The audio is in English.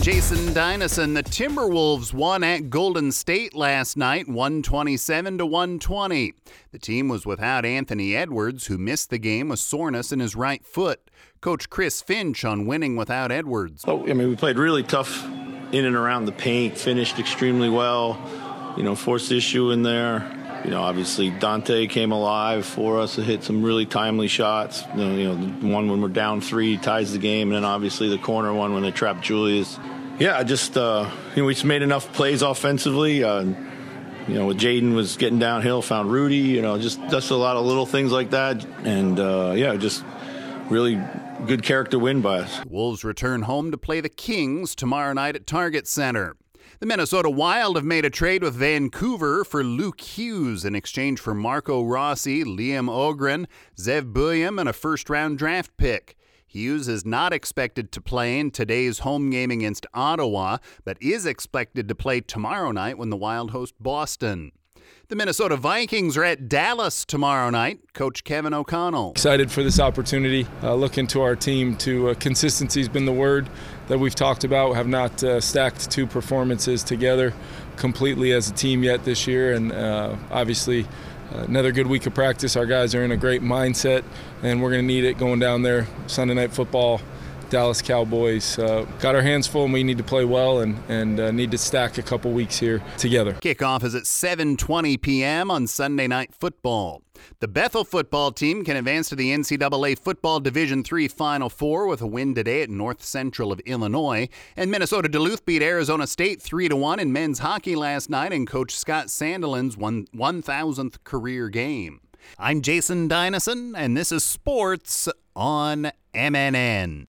Jason Dynasson. The Timberwolves won at Golden State last night, 127-120. The team was without Anthony Edwards, who missed the game with soreness in his right foot. Coach Chris Finch on winning without Edwards. We played really tough in and around the paint, finished extremely well, forced the issue in there. Obviously Dante came alive for us to hit some really timely shots. The one when we're down 3 ties the game, and then obviously the corner one when they trapped Julius. We just made enough plays offensively. Jaden was getting downhill, found Rudy. Just a lot of little things like that, and just really good character win by us. The Wolves return home to play the Kings tomorrow night at Target Center. The Minnesota Wild have made a trade with Vancouver for Luke Hughes in exchange for Marco Rossi, Liam Ogren, Zev Buium, and a first-round draft pick. Hughes is not expected to play in today's home game against Ottawa, but is expected to play tomorrow night when the Wild host Boston. The Minnesota Vikings are at Dallas tomorrow night. Coach Kevin O'Connell. Excited for this opportunity. Looking to our team to consistency has been the word that we've talked about. Have not stacked 2 performances together completely as a team yet this year, and obviously another good week of practice. Our guys are in a great mindset, and we're going to need it going down there. Sunday Night Football, Dallas Cowboys. Got our hands full, and we need to play well and need to stack a couple weeks here together. Kickoff is at 7:20 p.m. on Sunday Night Football. The Bethel football team can advance to the NCAA Football Division III Final Four with a win today at North Central of Illinois. And Minnesota Duluth beat Arizona State 3-1 in men's hockey last night in Coach Scott Sandelin's 1,000th career game. I'm Jason Dynasson, and this is Sports on MNN.